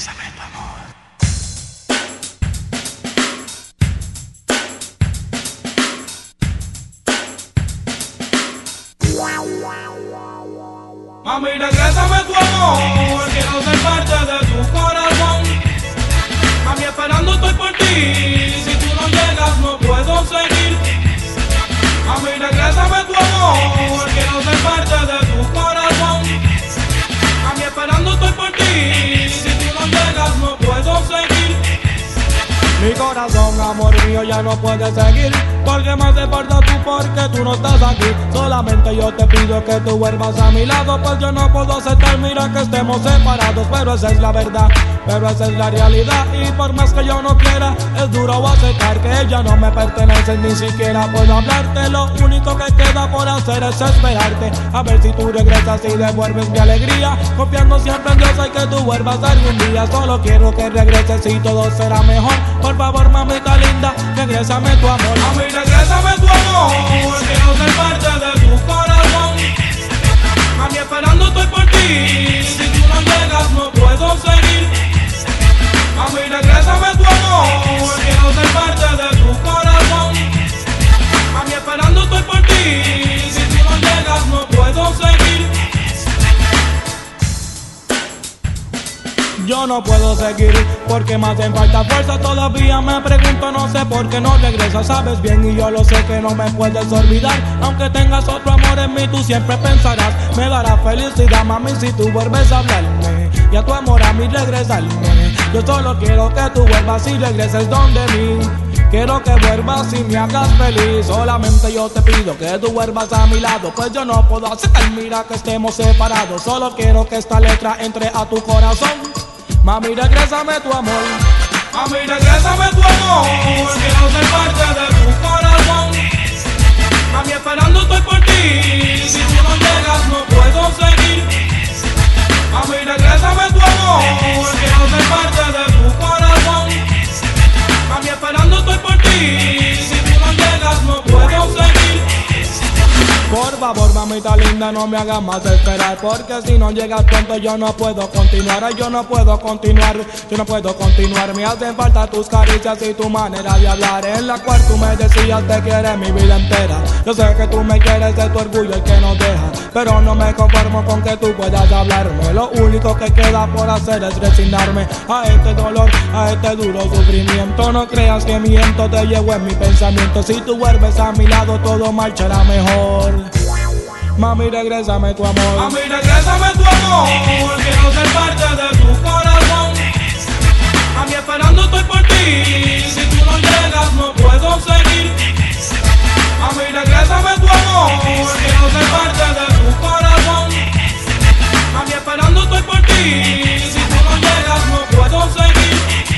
Regrésame tu amor. Mami, regrésame tu amor, quiero ser parte de tu corazón. Mami, esperando estoy por ti, si tú no llegas no puedo seguir. Mami, regrésame tu amor, quiero ser parte de tu corazón. Mami, esperando estoy por ti, si tú no llegas no puedo seguir. Mi corazón, amor mío, ya no puede seguir, porque me hace falta tú, porque tú no estás aquí. Solamente yo te pido que tú vuelvas a mi lado, pues yo no puedo aceptar, mira que estemos separados. Pero esa es la verdad, pero esa es la realidad. Y por más que yo no quiera, es duro aceptar que ella no me pertenece, ni siquiera puedo hablarte. Lo único que queda por hacer es esperarte, a ver si tú regresas y devuelves mi alegría. Confiando siempre en Dios, hay que tú vuelvas algún día. Solo quiero que regreses y todo será mejor. Por favor, mamita linda, regrésame tu amor. Mami, regrésame tu amor, quiero ser parte de tu corazón. Mami, esperando estoy por ti, si tú no llegas no puedo seguir. Mami, regrésame tu amor, quiero ser parte de tu corazón. Mami, esperando estoy por ti, si tú no llegas no puedo seguir. Yo no puedo seguir porque me hacen falta fuerza. Todavía me pregunto, no sé por qué no regresas. Sabes bien y yo lo sé que no me puedes olvidar. Aunque tengas otro amor en mí, tú siempre pensarás. Me dará felicidad, mami, si tú vuelves a hablarme y a tu amor a mí regresarme. Yo solo quiero que tú vuelvas y regreses donde mí. Quiero que vuelvas y me hagas feliz. Solamente yo te pido que tú vuelvas a mi lado, pues yo no puedo aceptar, mira que estemos separados. Solo quiero que esta letra entre a tu corazón. Mami, regrésame tu amor. Mami, regrésame tu amor, quiero ser parte de tu corazón. Mami, esperando estoy por ti, si tú no llegas no puedo seguir. Mami, regrésame tu amor, quiero ser parte de tu corazón. Mami, esperando estoy por ti, si tú no llegas no puedo seguir. Por favor, mamita linda, no me hagas más esperar, porque si no llegas pronto yo no puedo continuar. Ay, yo no puedo continuar, yo no puedo continuar. Me hacen falta tus caricias y tu manera de hablar, en la cual tú me decías te quieres mi vida entera. Yo sé que tú me quieres, de tu orgullo el que nos deja, pero no me conformo con que tú puedas hablarme. Lo único que queda por hacer es resignarme a este dolor, a este duro sufrimiento. No creas que miento, te llevo en mi pensamiento. Si tú vuelves a mi lado todo marchará mejor. Mami, regrésame tu amor. Mami, regrésame tu amor, quiero ser parte de tu corazón. Mami, esperando estoy por ti, si tú no llegas no puedo seguir. Mami, regrésame tu amor, quiero ser parte de tu corazón. Mami, esperando estoy por ti, si tú no llegas no puedo seguir.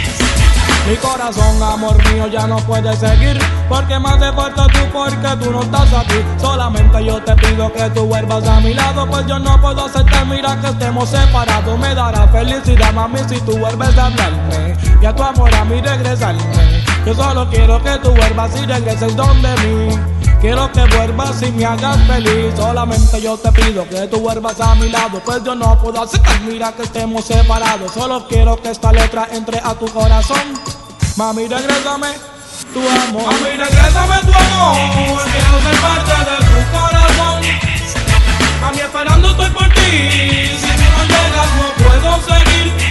Mi corazón, amor mío, ya no puede seguir, porque me hace falta tú, porque tú no estás aquí. Solamente yo te pido que tú vuelvas a mi lado, pues yo no puedo aceptar, mira que estemos separados. Me dará felicidad, mami, si tú vuelves a hablarme y a tu amor a mí regresarme. Yo solo quiero que tú vuelvas y regreses donde mí. Quiero que vuelvas y me hagas feliz. Solamente yo te pido que tú vuelvas a mi lado, pues yo no puedo aceptar, mira que estemos separados. Solo quiero que esta letra entre a tu corazón. Mami, regrésame tu amor. Mami, regrésame tu amor, quiero ser parte de tu corazón. Mami, esperando estoy por ti, si tú no llegas no puedo seguir.